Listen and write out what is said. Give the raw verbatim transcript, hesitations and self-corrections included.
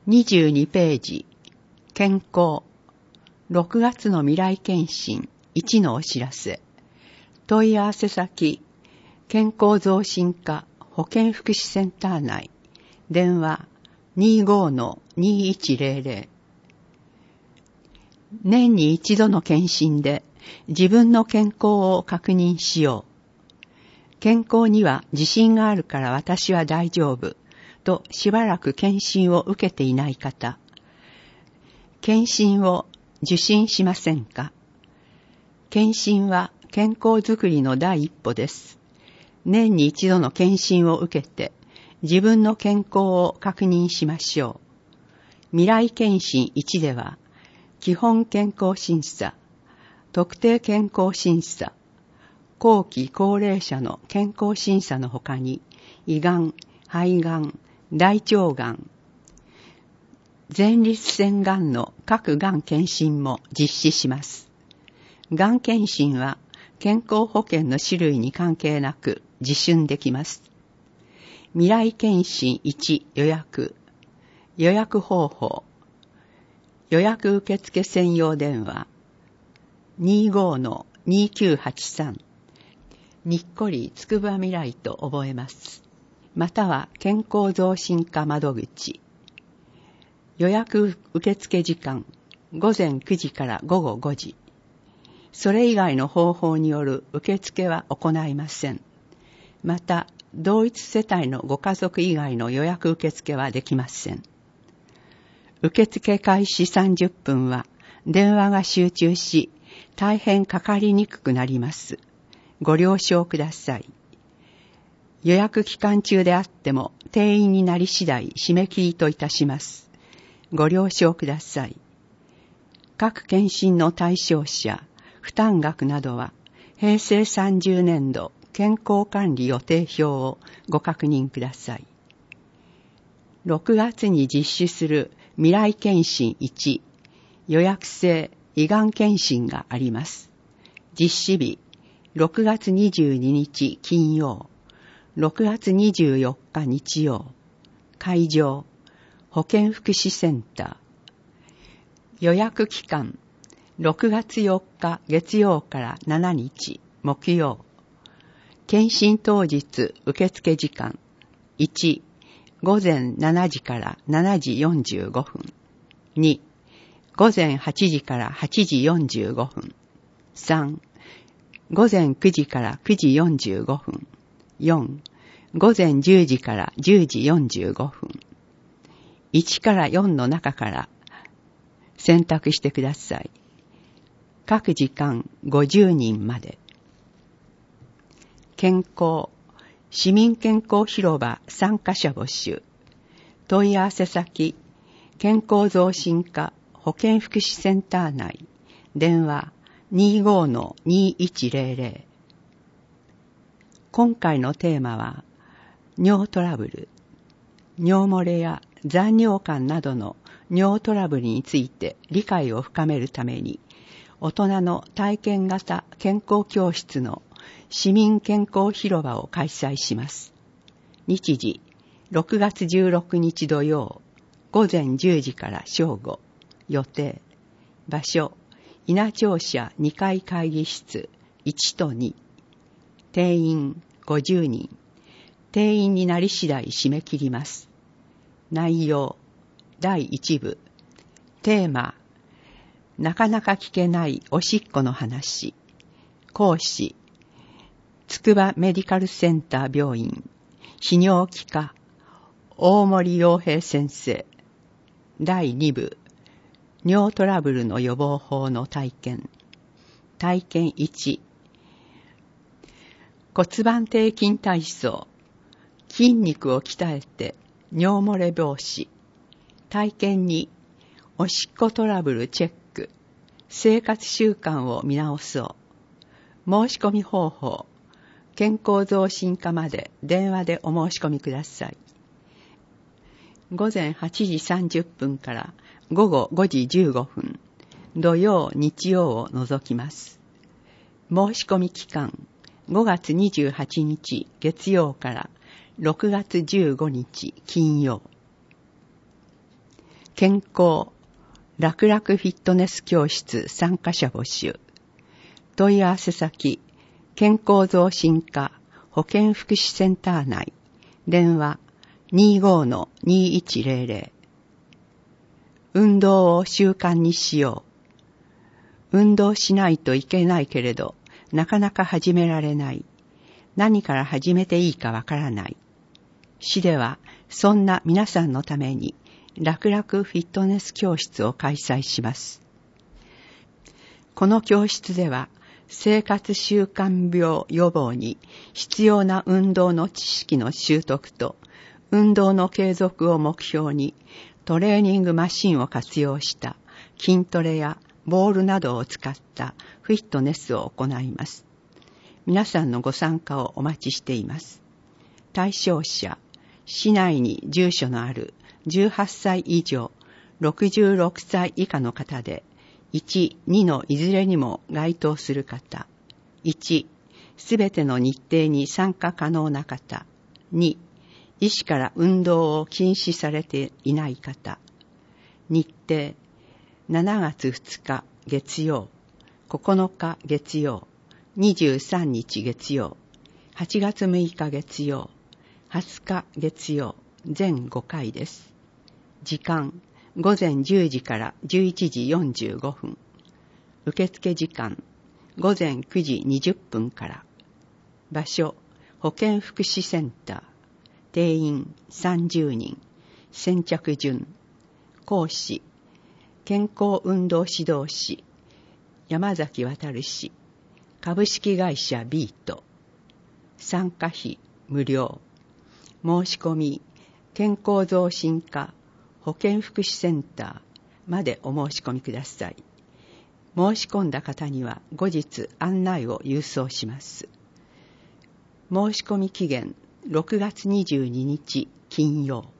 にじゅうにページ、健康。ろくがつの未来検診いちのお知らせ。問い合わせ先、健康増進課保健福祉センター内。電話 にじゅうごのにいちぜろぜろ。年に一度の検診で自分の健康を確認しよう。健康には自信があるから私は大丈夫としばらく検診を受けていない方。検診を受診しませんか？検診は健康づくりの第一歩です。年に一度の検診を受けて自分の健康を確認しましょう。未来検診いちでは基本健康審査、特定健康審査、後期高齢者の健康審査のほかに胃がん、肺がん、大腸がん、前立腺がんの各がん検診も実施します。がん検診は健康保険の種類に関係なく自診できます。未来検診いち予約、予約方法、予約受付専用電話 にじゅうごのにきゅうはちさん にっこりつくば未来と覚えます。または健康増進課窓口。予約受付時間ごぜんくじからごごごじ。それ以外の方法による受付は行いません。また同一世帯のご家族以外の予約受付はできません。受付開始さんじゅっぷんは電話が集中し大変かかりにくくなります。ご了承ください。予約期間中であっても定員になり次第締め切りといたします。ご了承ください。各検診の対象者、負担額などは平成さんじゅうねんど健康管理予定表をご確認ください。ろくがつに実施する未来検診いち予約制胃がん検診があります。実施日ろくがつにじゅうににち金曜、ろくがつにじゅうよっか日曜。会場保健福祉センター。予約期間ろくがつよっか月曜からしちにち木曜。検診当日受付時間いちごぜんしちじからしちじよんじゅうごふん。にごぜんはちじからはちじよんじゅうごふん。さんごぜんくじからくじよんじゅうごふん。よんごぜんじゅうじからじゅうじよんじゅうごふん。いちからよんの中から選択してください。各時間ごじゅうにんまで。健康市民健康広場参加者募集。問い合わせ先健康増進課保健福祉センター内。電話 にじゅうごのにいちぜろぜろ。今回のテーマは尿トラブル。尿漏れや残尿感などの尿トラブルについて理解を深めるために大人の体験型健康教室の市民健康広場を開催します。日時ろくがつじゅうろくにち土曜ごぜんじゅうじから正午。予定場所稲庁舎にかい会議室いちとに。定員ごじゅうにん。定員になり次第締め切ります。内容だいいち部。テーマなかなか聞けないおしっこの話。講師つくばメディカルセンター病院泌尿器科大森洋平先生。だいに部尿トラブルの予防法の体験。体験いち骨盤底筋体操。筋肉を鍛えて尿漏れ防止。体験におしっこトラブルチェック。生活習慣を見直そう。申し込み方法健康増進課まで電話でお申し込みください。ごぜんはちじさんじゅっぷんからごごごじじゅうごふん。土曜日曜を除きます。申し込み期間ごがつにじゅうはちにち月曜からろくがつじゅうごにち金曜。 健康楽々フィットネス教室参加者募集。問い合わせ先、健康増進課保健福祉センター内、電話 にじゅうごのにせんひゃく。運動を習慣にしよう。運動しないといけないけれど、なかなか始められない。何から始めていいかわからない。市では、そんな皆さんのために、楽々フィットネス教室を開催します。この教室では、生活習慣病予防に必要な運動の知識の習得と、運動の継続を目標に、トレーニングマシンを活用した筋トレやボールなどを使ったフィットネスを行います。皆さんのご参加をお待ちしています。対象者、市内に住所のあるじゅうはっさい以上、ろくじゅうろくさい以下の方で、いち、にのいずれにも該当する方。いち、すべての日程に参加可能な方。に、医師から運動を禁止されていない方。日程、しちがつふつか月曜、ここのか月曜、にじゅうさんにち月曜、はちがつむいか月曜、はつか月曜、全ごかいです。時間、ごぜんじゅうじからじゅういちじよんじゅうごふん。受付時間、ごぜんくじにじゅっぷんから。場所、保健福祉センター。定員さんじゅうにん。先着順。講師、健康運動指導士、山崎渡氏、株式会社ビート。参加費無料。申し込み、健康増進課保健福祉センターまでお申し込みください。申し込んだ方には後日案内を郵送します。申し込み期限ろくがつにじゅうににち金曜。